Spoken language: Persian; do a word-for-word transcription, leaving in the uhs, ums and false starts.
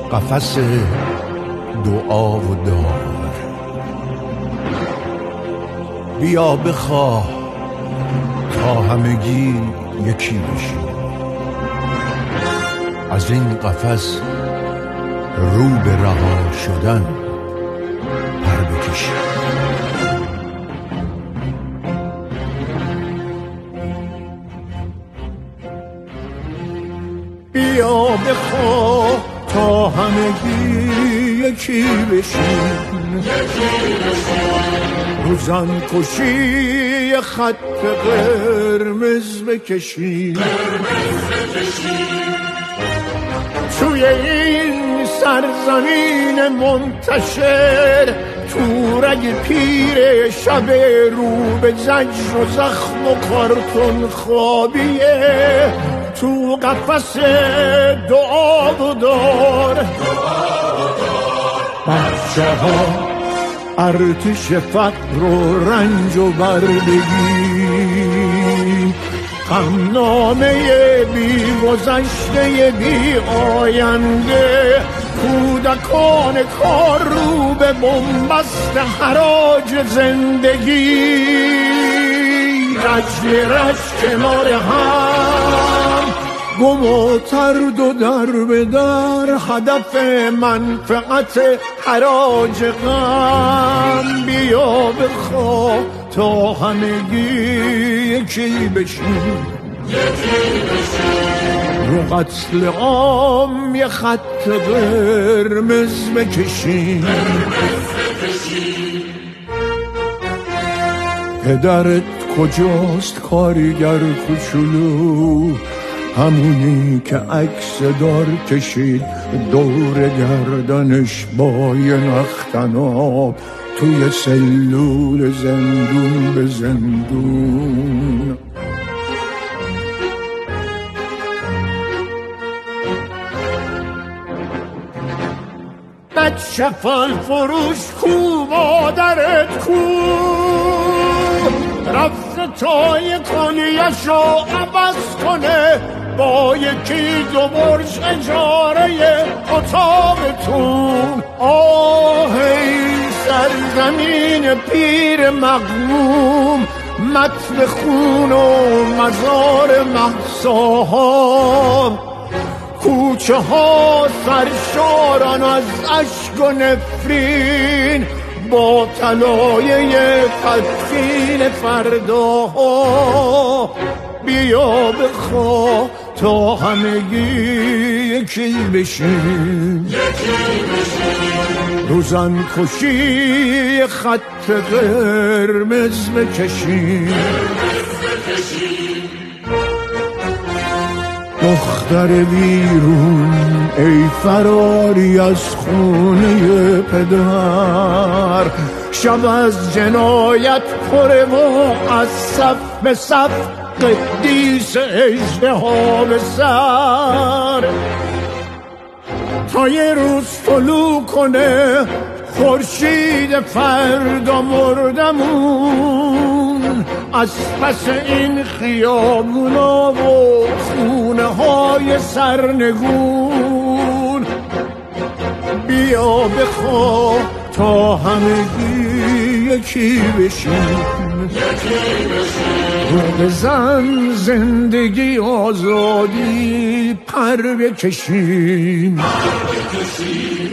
قفس دعا و دار. بیا بخواه تا همگی یکی بشیم، از این قفس رو به رها شدن پر بکشیم. بیا بخواه تا همگی یکی بشیم، رو زن کشی خط قرمز بکشیم. توی این سرزمین منتشر، تو رگ پیر شب رو به زجر و زخم و کارتون خوابیه، تو قفس دعا و دار. بچه ها ارتش فقر و رنج و بردگی، غمنامه بی گذشته بی آینده، کودکان کار رو به بنبست حراج زندگی. رج رج کنار هم، گم و ترد و در به در، هدف منفعت حراج غم. بیا بخواه تا همگی یکی بشیم، رو قتل عام یه خط قرمز بکشیم. پدرت کجاست کارگر کوچولو، همونی که عکس دار کشید دور گردنش با یه نختناب، توی سلول زندون به زندون. بچه فال فروش کو، مادرت کو، رفت تا یک کلیه‌شو عوض کنه با یکی دو برج اجاره اتاقتون. آه ای سرزمین پیر مغموم، متن خون و مزار مهساها، کوچه ها سرشارن از اشک و نفرین، با طلایه تدفین فرداها. بیا بخواه تا همگی یکی بشیم، رو زن کشی خط قرمز بکشیم. دختر بیرون ای فراری از خونه پدر، شب از جنایت پره و از صف به صف، قدیس اژدها به سر. تا یه روز طلوع کنه خورشید فردا مردمون، از پس این خیابونا و خونه های سرنگون. بیا بخواه تا همگی یکی بشیم، رو بزن زندگی آزادی پر بکشیم.